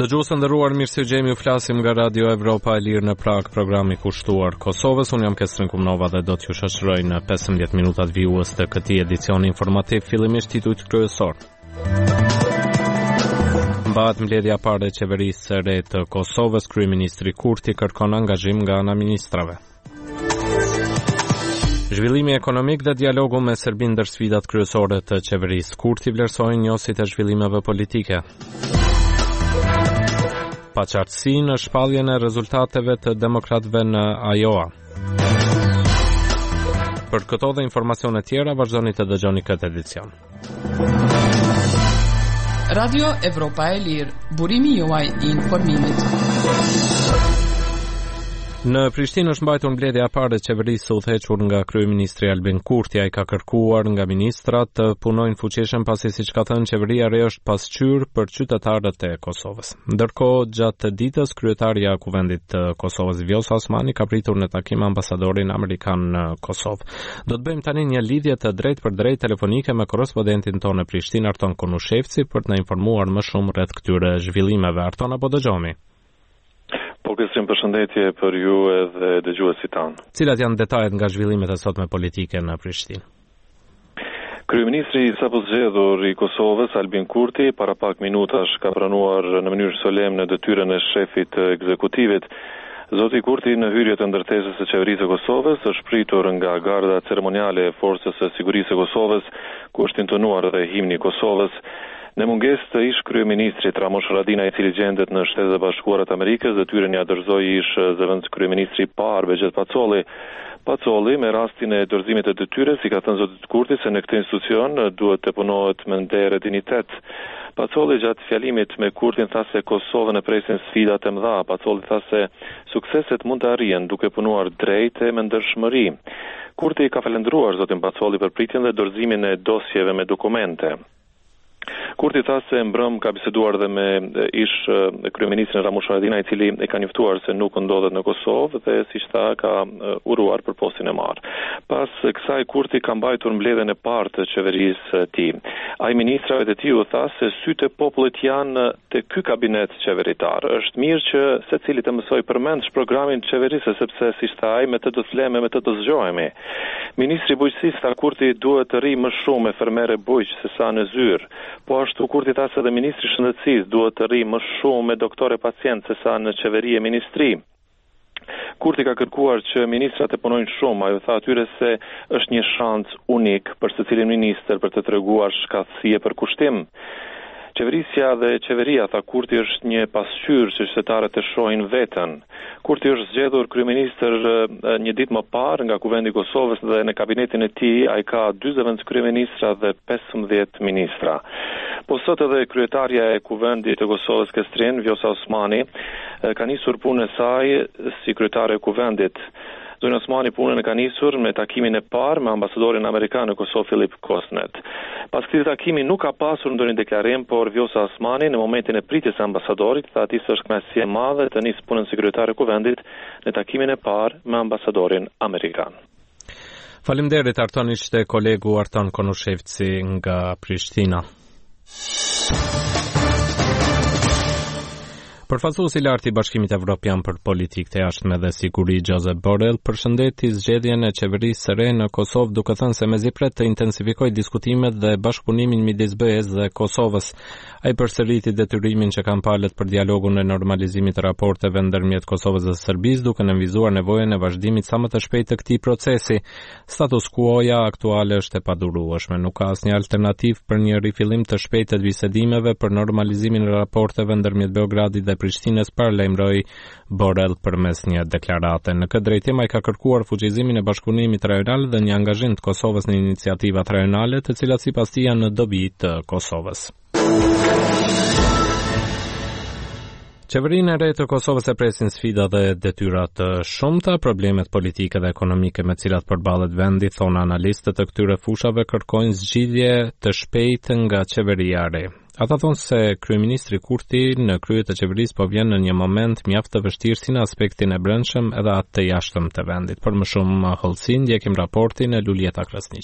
Dëgjuesë nderuar, mirë se jemi, u flasim nga Radio Evropa e Lirë në Prag, programi kushtuar Kosovës. Unë jam Kestrin Kumnova dhe do t'ju shoqëroj në 15 minutat vijues të këtij edicioni informativ, fillimisht titujt kryesor. Mbahet mbledhja e parë e qeverisë së re të Kosovës, kryeministri Kurti kërkon angazhim nga ana ministrave. Zhvillimi ekonomik dhe dialogu me Serbinë ndër sfidat kryesore të qeverisë. Kurti vlerësoi njohësit e zhvillimeve politike. Paqartësi në shpalljen e rezultateve të demokratëve në Iowa. Për këto dhe informacione tjera, vazhdoni të dëgjoni këtë edicion. Radio Evropa e Lirë, burimi juaj I informimit. Në Prishtinë është mbajtur mbledhja e parë e qeverisë së udhëhequr nga kryeministri Albin Kurti. Ai ka kërkuar nga ministrat të punojnë fuqishëm pasi, siç ka thënë, qeveria e re është pasqyrë për qytetarët e Kosovës. Ndërkohë, gjatë ditës, kryetaria e Kuvendit të Kosovës Vjosa Osmani ka pritur në takim ambasadorin amerikan në Kosovë. Do të bëjmë tani një lidhje të drejtpërdrejtë telefonike me korrespondentin tonë në Prishtinë, Arton Konushevci, për të na informuar më shumë rreth këtyre zhvillimeve. Arton, apo dëgjoni? Po, kësim përshëndetje për ju edhe dëgjuesit tanë. Cilat janë detajet nga zhvillimet e sotme politike në Prishtinë? Kryeministri sapo zgjedhur I Kosovës, Albin Kurti, para pak minutash ka pranuar në mënyrë solemne detyrën e shefit të ekzekutivit. Zoti Kurti në hyrje të ndërtesës së qeverisë së Kosovës është pritur nga garda ceremoniale e Forcës së Sigurisë së Kosovës, ku është intonuar edhe himni I Kosovës. Në mungesë të ish kryeministrit Ramush Haradinaj, I cili gjendet në Shtetet e Bashkuara të Amerikës, detyrën ja dorëzoi ish zëvendës kryeministri I parë Begjet Pacolli. Pacolli, me rastin e dorëzimit të detyrës, I ka thënë zotit Kurti se në këtë institucion duhet të punohet me nder e dinitet. Pacolli gjatë fjalimit me Kurtin tha se Kosovën e presin sfidat e mëdha. Pacolli tha se sukseset mund të arrihen duke punuar drejt e me ndershmëri. Kurti ka falendruar zotin Pacolli për pritjen dhe dorëzimin e dosjeve me dokumente. Kurti tha se mbrëm ka biseduar dhe me ish kryeministrin Ramush Haradinaj, I cili e ka njoftuar se nuk ndodhet në Kosovë dhe siç tha ka uruar për postin e marrë. Pas kësaj Kurti ka mbajtur mbledhjen e parë të qeverisë së tij. Ai ministrave të tij u tha se sytë e popullit janë te ky kabinet qeveritar. Është mirë që secili të mësoj përmendsh programin të qeverisë, sepse siç tha ai, me të do fleme, me të do zgjohemi. Ministri Bujqësisë tha Kurti duhet të rri më shumë me fermerë bujq se sa në zyrë. Po ashtu Kurti tha se dhe ministri Shëndetësisë duhet të rri më shumë me doktore pacient se sa në qeveri e ministri. Kurti ka kërkuar që ministrat të punojnë shumë. Ai tha atyre se është një shans unik për secilin ministër për të treguar shkatësi e përkushtim. Qeverisja dhe qeveria, tha Kurti, është një pasqyrë që qytetarët e shohin veten. Kurti është zgjedhur kryeministër një ditë më parë nga Kuvendi I Kosovës dhe në kabinetin e tij ai ka 40 kryeministra dhe 15 ministra. Po sot edhe kryetaria e Kuvendit të Kosovës Kestrin, Vjosa Osmani, ka nisur punën e saj si kryetare e Kuvendit. Zonja Osmani punën e ka nisur me takimin e parë me ambasadorin amerikan në Kosovë Philip Kosnet. Pas këtij takimi nuk ka pasur ndonjë deklarim, por Vjosa Osmani në momentin e pritjes së ambasadorit tha ati se është kënaqësi e madhe të nisë punën si kryetare e Kuvendit në takimin e parë me ambasadorin amerikan. Faleminderit Arton, ishte kolegu Arton Konushevci nga Prishtina. Përfaqësuesi I lartë I Bashkimit Evropian për Politikë të Jashtme dhe Siguri Josep Borrell përshëndeti zgjedhjen e qeverisë së re në Kosovë, duke thënë se mezi pret të intensifikojë diskutimet dhe bashkëpunimin midis BE-s dhe Kosovës. Ai përsëriti detyrimin që kanë palët për dialogun e normalizimit të raporteve ndërmjet Kosovës dhe Serbisë, duke nënvizuar nevojën e vazhdimit sa më të shpejtë të këtij procesi. Status quo-ja aktuale është e padurueshme, nuk ka asnjë alternativë për një rifillim të shpejtë të bisedimeve për normalizimin e raporteve ndërmjet Beogradit dhe Prishtinës, paralajmëroi Borrell përmes një deklarate. Në këtë drejtim ai ka kërkuar fuqizimin e bashkëpunimit rajonal dhe një angazhim të Kosovës në iniciativat rajonale, të cilat sipas tij janë në dobi të Kosovës. Qeverinë e re të Kosovës e presin sfida dhe detyra të shumta. Problemet politike dhe ekonomike me cilat përballet vendi, thonë analistët e këtyre fushave, kërkojnë zgjidhje të shpejtë nga qeveria e re. Ata thonë se kryeministri Kurti në krye të qeverisë po vjen në një moment mjaft të vështirë si në aspektin e brendshëm edhe atë të jashtëm të vendit. Për më shumë hollësi ndjekim raportin e Lulieta Krasniqit.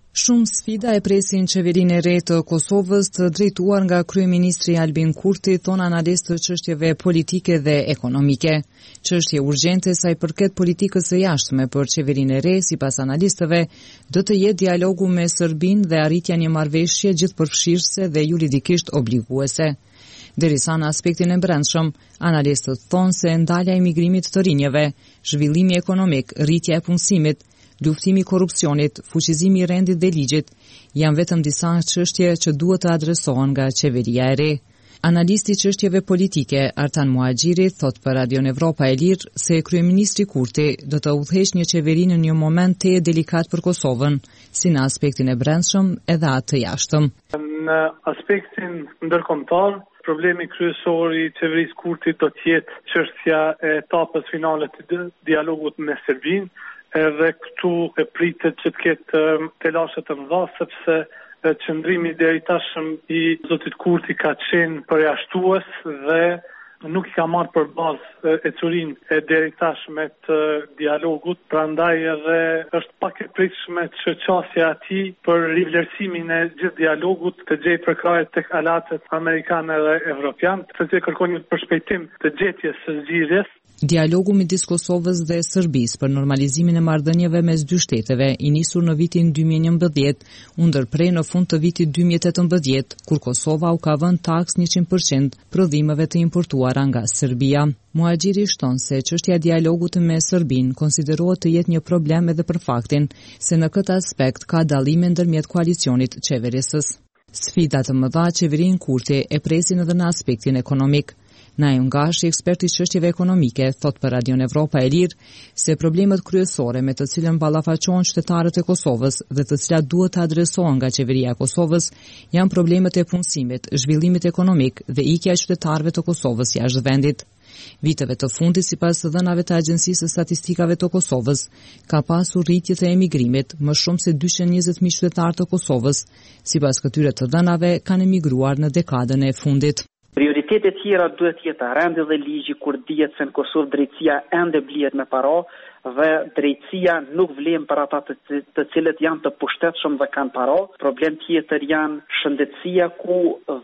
Shumë sfida e presin qeverinë e re të Kosovës të drejtuar nga kryeministri Albin Kurti, thon analistë të çështjeve politike dhe ekonomike. Çështje urgjente sa i përket politikës së jashtme për qeverinë e re, sipas analistëve, do të jetë dialogu me Serbinë dhe arritja një marrëveshje gjithëpërfshirëse dhe juridikisht obliguese. Derisa në aspektin e brendshëm, analistët thonë se ndalja e migrimit të rinjeve, zhvillimi ekonomik, rritja e punësimit, luftimi i korrupsionit, fuqizimi i rendit dhe ligjit janë vetëm disa çështje që duhet të adresohen nga qeveria e re. Analisti i çështjeve politike Artan Muhaxhiri thot për Radion Evropa e Lirë se kryeministri Kurti do të udhëheqë një qeveri në një moment të delikat për Kosovën, si në aspektin e brendshëm edhe atë të jashtëm. Në aspektin ndërkombëtar, problemi kryesor i qeverisë Kurti do të jetë çështja e etapës finale të dialogut me Serbinë. Edhe këtu e pritet që të ketë telashe të mëdha, sepse qëndrimi deri tashëm i zotit Kurti ka qenë përjashtues dhe nuk i ka marrë për bazë ecurinë e deri tashme të dialogut, prandaj edhe është pak e pritshme që qasja e tij për rivlerësimin e gjithë dialogut të gjejë përkraje tek aleatet amerikanë dhe evropian, sepse kërkon një përshpejtim të gjetjes së zgjidhjes. Dialogu midis Kosovës dhe Serbisë për normalizimin e marrëdhënieve mes dy shteteve i nisur në vitin 2011 u ndërprej në fund të vitit 2018, kur Kosova u ka vënë taks 100% prodhimeve të importuara nga Serbia. Muhaxhiri shton se çështja e dialogut me Serbinë konsiderohet të jetë një problem edhe për faktin se në këtë aspekt ka dallime ndërmjet koalicionit qeverisës. Sfidat të mëdha qeverinë Kurti e presin edhe në aspektin ekonomik. Naim Gashi, ekspert i çështjeve ekonomike, thot për Radion Evropa e Lirë se problemet kryesore me të cilën ballafaqohen qytetarët e Kosovës dhe të cilat duhet të adresohen nga qeveria e Kosovës janë problemet e punësimit, zhvillimit ekonomik dhe ikja e qytetarëve të Kosovës jashtë vendit. Viteve të fundit, sipas dhënave të Agjencisë së Statistikave të Kosovës, ka pasur rritje të emigrimit, më shumë se 220.000 qytetarë të Kosovës, sipas këtyre të dhënave kanë emigruar në dekadën e fundit. Prioritetet tjera duhet jetë rendi dhe ligji, kur dihet se në Kosovë drejtësia ende blihet me para dhe drejtësia nuk vlen për ata të cilët janë të pushtetshëm dhe kanë para. Problem tjetër janë shëndetësia, ku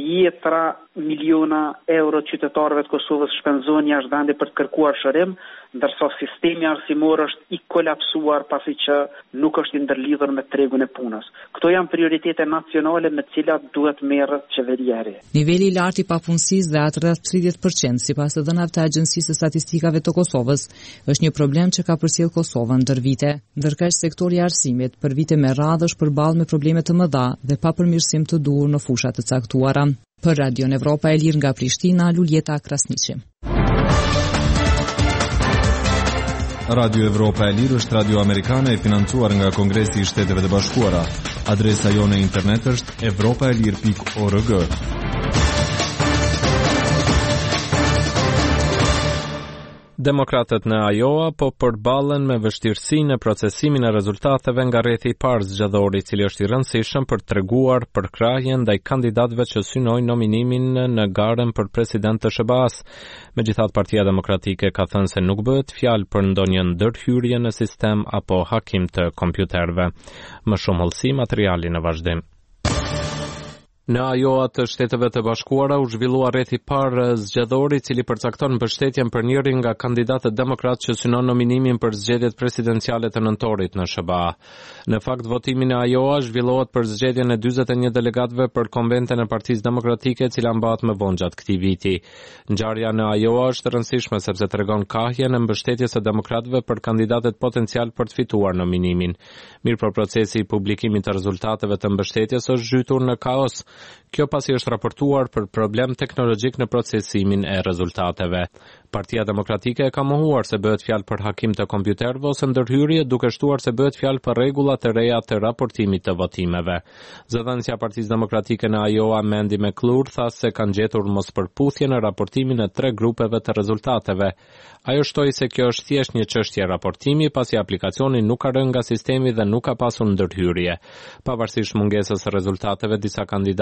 10 miliona euro qytetarëve të Kosovës shpenzohen jashtë vendit për të kërkuar shërim, ndërsa sistemi arsimor është i kolapsuar pasi që nuk është i ndërlidhur me tregun e punës. Këto janë prioritete nacionale me të cilat duhet merret qeveria e re. Niveli i lartë i papunësisë dhe atë rreth 30% sipas dhënave të Agjencisë së Statistikave të Kosovës është një problem që ka përcjell Kosovën ndër vite, ndërkaq sektori i arsimit për vite me radhë është përballë me probleme të mëdha dhe pa përmirësim të duhur në fusha të caktuara. Për Radion Evropa e Lirë nga Prishtina, Luljeta Krasniqi. Radio Evropa e Lirë është radio amerikane e financuar nga Kongresi i Shteteve të Bashkuara. Adresa jone internet është evropaelir.org. Demokratët në Iowa po përballen me vështirësinë në procesimin e rezultateve nga rrethi i parë zgjedhor, i cili është i rëndësishëm për treguar përkrahjen ndaj kandidatëve që synojnë nominimin në garën për president të SBA-s. Megjithatë, Partia Demokratike ka thënë se nuk bëhet fjalë për ndonjë ndërhyrje në sistem apo hakim të kompjuterëve. Më shumë hollësi materiali në vazhdim. Në Iowa të Shteteve të Bashkuara u zhvillua rrethi i parë zgjedhor, i cili përcakton mbështetjen për njërin nga kandidatët demokrat që synon nominimin për zgjedhjet presidenciale të nëntorit në SBA. Në fakt, votimi në Iowa zhvillohet për zgjedhjen e 41 delegatëve për konventen e Partisë Demokratike, e cila mbahet më vonë gjatë këtij viti. Ngjarja në Iowa është e rëndësishme sepse tregon kahjen e mbështetjes së demokratëve për kandidatët potencial për të fituar nominimin. Mirë, procesi i publikimit të rezultateve të mbështetjes është zhytur në kaos. Kjo pasi është raportuar për problem teknologjik në procesimin e rezultateve. Partia Demokratike ka mohuar se bëhet fjalë për hakim të kompjuterëve ose ndërhyrje, duke shtuar se bëhet fjalë për rregulla të reja të raportimit të votimeve. Zëdhënësja e Partisë Demokratike në Iowa, Mandy McClure, tha se kanë gjetur mospërputhje në raportimin e 3 grupeve të rezultateve. Ajo shtoi se kjo është thjesht një çështje raportimi, pasi aplikacioni nuk ka rënë nga sistemi dhe nuk ka pasur ndërhyrje. Pavarësisht mungesës së rezultateve, disa kandidatë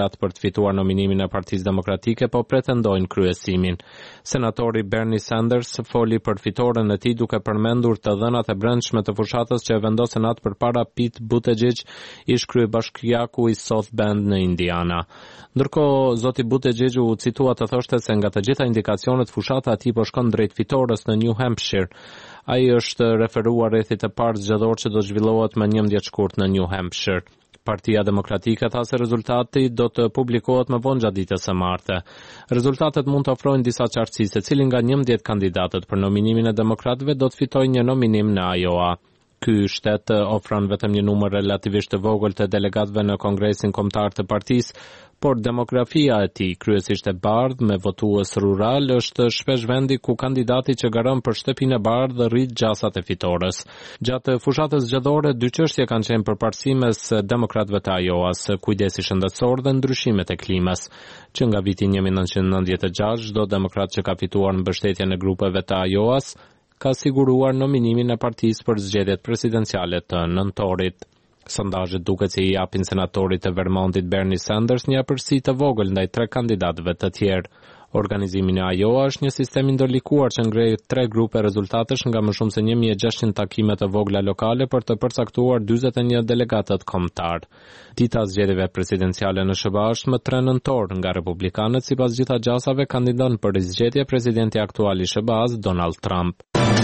kandidat për të fituar nominimin e Partisë Demokratike, po pretendojnë kryesimin. Senatori Bernie Sanders foli për fitoren e tij duke përmendur të dhënat e brendshme të fushatës që e vendosen atë përpara Pete Buttigieg, ish kryebashkiaku i South Bend në Indiana. Ndërkohë, zoti Buttigieg u citua të thoshte se nga të gjitha indikacionet fushata e tij po shkon drejt fitores në New Hampshire. Ai është referuar rrethit të parë zgjedhor që do zhvillohet më 11 shkurt në New Hampshire. Partia Demokratike tha se rezultati do të publikohet më vonë gjatë ditës së martë. Rezultatet mund të ofrojnë disa qartësi se cili nga 11 kandidatët për nominimin e demokratëve do të fitojë një nominim në Iowa. Ky shtet ofron vetëm një numër relativisht të vogël të delegatëve në Kongresin Kombëtar të partisë, por demografia e tij, kryesisht e bardhë me votues rural, është shpesh vendi ku kandidati që garon për shtëpinë e bardhë rrit gjasat e fitores. Gjatë fushatës zgjedhore, dy çështje kanë qenë përparësi mes demokratëve të Iowas, kujdesi shëndetësor dhe ndryshimet e klimës. Që nga viti 1996, çdo demokrat që ka fituar mbështetjen e grupeve të Iowas ka siguruar nominimin e partisë për zgjedhjet presidenciale të nëntorit. Sondazhet duket se i japin senatorit të Vermontit Bernie Sanders një afërsi të vogël ndaj 3 kandidatëve të tjerë. Organizimi në Iowa është një sistem i ndërlikuar që ngrej 3 grupe rezultatesh nga më shumë se 1600 takime të vogla lokale për të përcaktuar 41 delegatët kombëtar. Dita e zgjedhjeve presidenciale në SBA është më 3 nëntor. Nga republikanët, sipas gjitha gjasave, kandidon për zgjedhje presidenti aktual i SBA-s Donald Trump.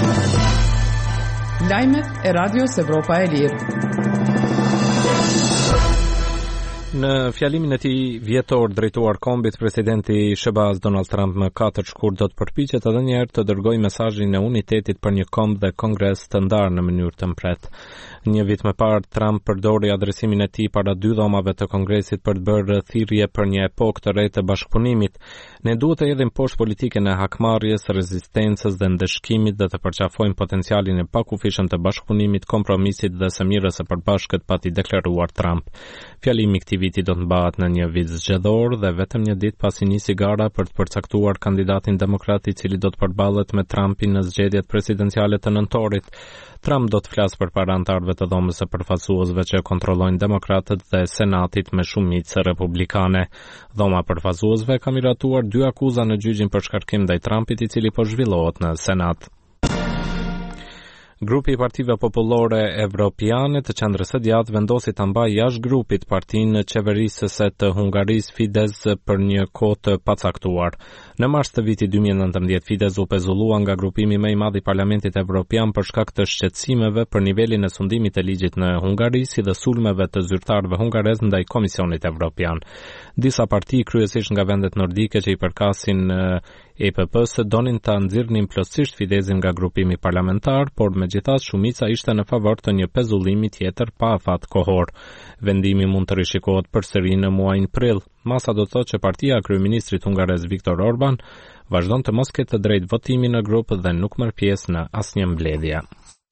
Lajmet e Radios Evropa e Lirë. Në fjalimin e tij vjetor drejtuar kombit, presidenti i SBA-s Donald Trump më 4 shkurt do të përpiqet edhe një herë të dërgojë mesazhin e unitetit për një komb dhe kongres të ndarë në mënyrë të mpret. Një vit më parë, Trump përdori adresimin e tij para 2 dhomave të Kongresit për të bërë thirrje për një epokë të re të bashkëpunimit. Ne duhet të hedhim poshtë politikën e hakmarrjes, rezistencës dhe ndeshkimit dhe të përqafojmë potencialin e pakufishëm të bashkëpunimit, kompromisit dhe së mirës së përbashkët, pati deklaruar Trump. Fjalimi i këtij viti do të mbahet në një vit zgjedhor dhe vetëm një ditë pasi nisi gara për të përcaktuar kandidatin demokrat i cili do të përballet me Trumpin në zgjedhjet presidenciale të nëntorit. Trump do të flasë përpara anëtarëve të dhomës së përfaqësuesve që kontrollojnë demokratët dhe senatit me shumicë republikane. Dhoma e përfaqësuesve ka miratuar 2 akuza në gjyqin për shkarkim ndaj Trumpit, i cili po zhvillohet në Senat. Grupi i Partive Popullore Evropiane të Qendrës së Djathtë vendosi ta mbajë jashtë grupit partinë qeverisëse të Hungarisë Fidesz për një kohë të pacaktuar. Në mars të vitit 2019, Fidesz u pezullua nga grupimi më i madh i Parlamentit Evropian për shkak të shqetësimeve për nivelin e sundimit të ligjit në Hungari, si dhe sulmeve të zyrtarëve hungarez ndaj Komisionit Evropian. Disa parti, kryesisht nga vendet nordike që i përkasin EPP-s, donin ta nxirrnin plotësisht Fideszin nga grupimi parlamentar, por megjithatë shumica ishte në favor të një pezullimi tjetër pa afat kohor. Vendimi mund të rishikohet përsëri në muajin prill. Masa do të thotë që partia e kryeministrit hungarez Viktor Orban vazhdon të mos ketë drejt votimi në grup dhe nuk merr pjesë në asnjë mbledhje.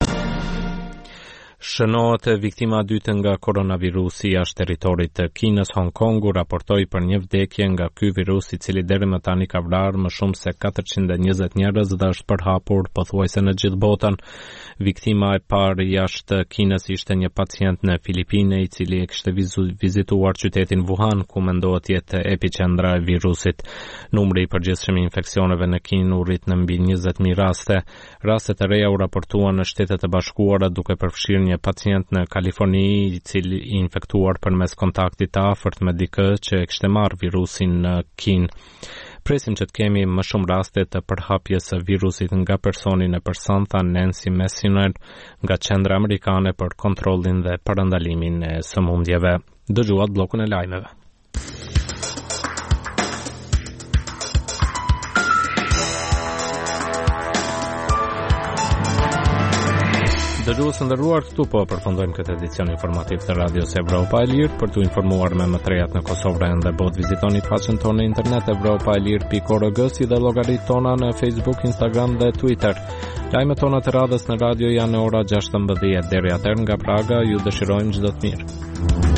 Shënohet viktima e dytë nga koronavirusi jashtë territorit të Kinës. Hong Kongu raportoi për një vdekje nga ky virus, i cili deri më tani ka vrarë më shumë se 420 njerëz dhe është përhapur pothuajse në gjithë botën. Viktima e parë jashtë Kinës ishte një pacient në Filipine, i cili e kishte vizituar qytetin Wuhan, ku mendohet jetë epiqendra e virusit. Numri i përgjithshëm i infeksioneve në Kinë u rrit në mbi 20.000 raste. Rastet e reja u raportuan në Shtetet e Bashkuara, duke përfshirë një pacient në Kaliforni, i cili i infektuar përmes kontaktit të afërt me dikë që e kishte marrë virusin në Kinë. Presim që të kemi më shumë raste të përhapjes së virusit nga personi në person, tha Nancy Messonnier nga Qendra Amerikane për kontrollin dhe parandalimin e sëmundjeve. Dëgjuat bllokun e lajmeve. Dëgjues të nderuar, këtu po përfundojmë këtë edicion informativ të Radios Evropa e Lirë. Për t'u informuar me më të rejat në Kosovë dhe botë, vizitoni faqen tonë në internet evropaelir.org, si dhe llogaritë tona në Facebook, Instagram dhe Twitter. Lajmet tona të radhës në radio janë në ora 16 deri atëherë nga Praga. Ju dëshirojmë çdo të mirë.